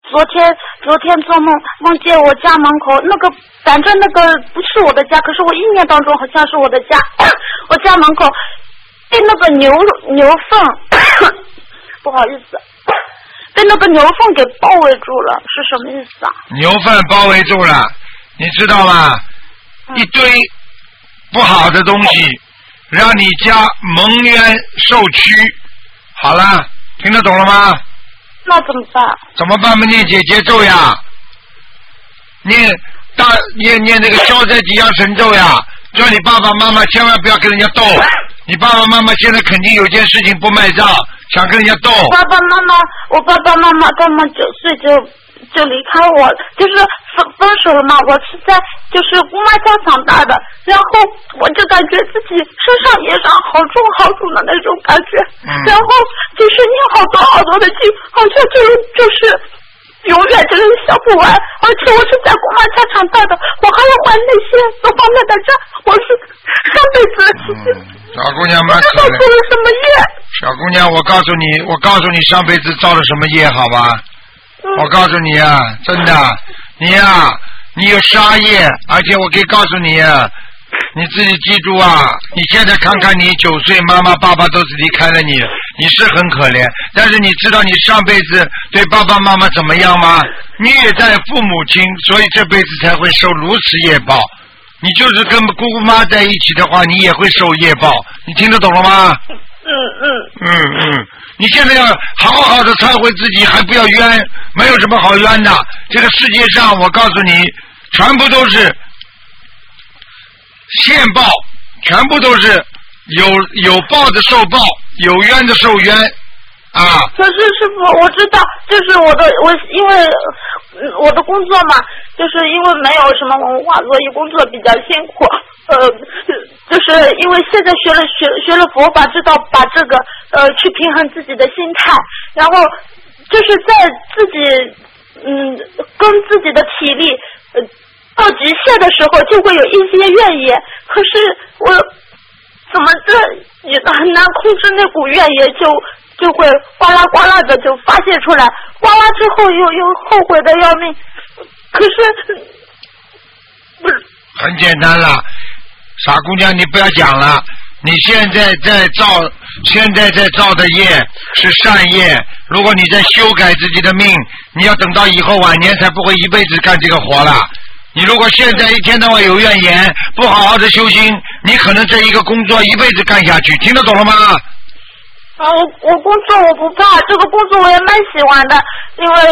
昨天做梦见我家门口那个，反正那个不是我的家，可是我意念当中好像是我的家。我家门口被那个牛粪，不好意思，被那个牛粪给包围住了，是什么意思啊？ 牛粪包围住了，你知道吗？一堆不好的东西，让你家蒙冤受屈。好了，听得懂了吗？ 那怎么办？ 怎么办嘛？念姐姐咒呀，念那个消灾吉祥神咒呀，叫你爸爸妈妈千万不要跟人家斗。你爸爸妈妈现在肯定有件事情不卖账，想跟人家斗。 我爸爸妈妈刚满9岁就离开我，就是分手了嘛。我是在就是姑妈家长大的，然后我就感觉自己身上业障好重的那种感觉，然后就是念好多的经，好像就是永远就是消不完，而且我是在姑妈家长大的，我还要还那些各方面的债，我是上辈子的事情。 小姑娘蛮可怜。 做了什么业？ 小姑娘，我告诉你上辈子造了什么业，好吧？我告诉你啊，真的，你有杀业，而且我可以告诉你啊，你自己记住啊，你现在看看你9岁，妈妈爸爸都是离开了你，你是很可怜，但是你知道你上辈子对爸爸妈妈怎么样吗？虐待父母亲，所以这辈子才会受如此业报。你就是跟姑姑妈在一起的话，你也会受业报，你听得懂了吗？你现在要好好的忏悔自己，还不要冤，没有什么好冤的。这个世界上，我告诉你，全部都是现报，全部都是有报的受报，有冤的受冤啊。 可是师傅，我知道，就是因为我的工作嘛，就是因为没有什么文化，所以工作比较辛苦。就是因为现在学了佛法，知道把这个去平衡自己的心态，然后就是在自己跟自己的体力到极限的时候，就会有一些怨言。可是我怎么也很难控制那股怨言，就会哗啦哗啦的就发泄出来，哗啦之后又后悔的要命。可是不是很简单了。傻姑娘，你不要讲了，你现在在造的业是善业，如果你在修改自己的命，你要等到以后晚年才不会一辈子干这个活了。你如果现在一天到晚有怨言，不好好的修心，你可能这一个工作一辈子干下去，听得懂了吗？ 我工作我不怕，这个工作我也蛮喜欢的，因为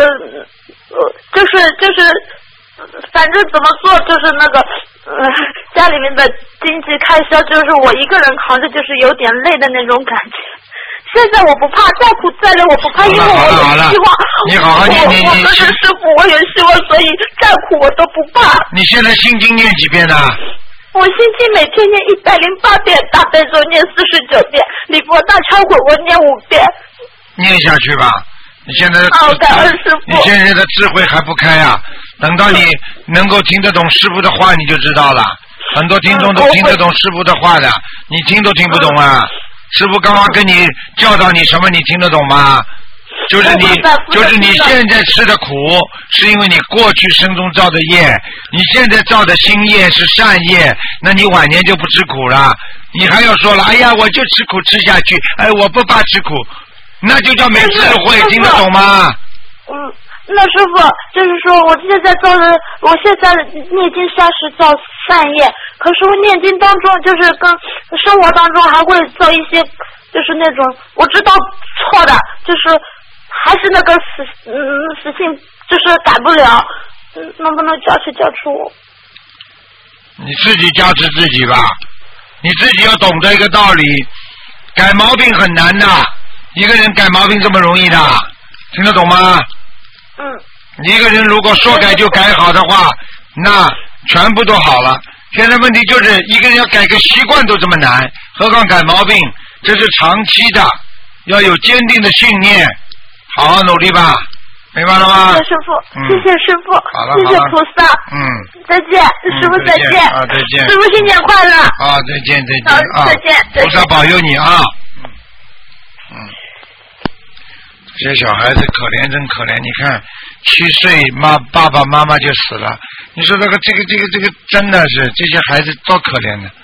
就是反正怎么说，就是那个家里面的经济开销就是我一个人扛着，就是有点累的那种感觉。现在我不怕，再苦再累我不怕，因为我有希望。 你好好念， 我跟着师傅，我有希望，所以再苦我都不怕。 你现在心经念几遍呢？ 我心经每天念108遍，大悲咒念49遍，礼佛大忏悔我念5遍。 念下去吧，你现在感恩师父。 你现在的智慧还不开啊，等到你能够听得懂师父的话，你就知道了。很多听众都听得懂师父的话的，你听都听不懂啊。师父刚刚跟你教导你什么，你听得懂吗？就是你现在吃的苦，是因为你过去生中造的业，你现在造的新业是善业，那你晚年就不吃苦了。你还要说了，哎呀，我就吃苦吃下去，哎，我不怕吃苦，那就叫没智慧，听得懂吗？ 那师傅就是说，我现在念经是造善业，可是我念经当中就是跟生活当中还会造一些，就是那种我知道错的，就是还是那个死性，就是改不了，能不能加持我？ 你自己加持自己吧，你自己要懂得一个道理，改毛病很难的，一个人改毛病这么容易的，听得懂吗？一个人如果说改就改好的话，那全部都好了。现在问题就是一个人要改个习惯都这么难，何况改毛病，这是长期的，要有坚定的信念，好好努力吧，明白了吗？ 谢谢师傅，谢谢师傅， 好了， 谢谢菩萨，再见，师傅再见， 再见， 师傅新年快乐， 再见啊， 再见， 菩萨保佑你啊，这些小孩子可怜真可怜，你看 7岁爸爸妈妈就死了。你说这个真的是这些孩子多可怜的。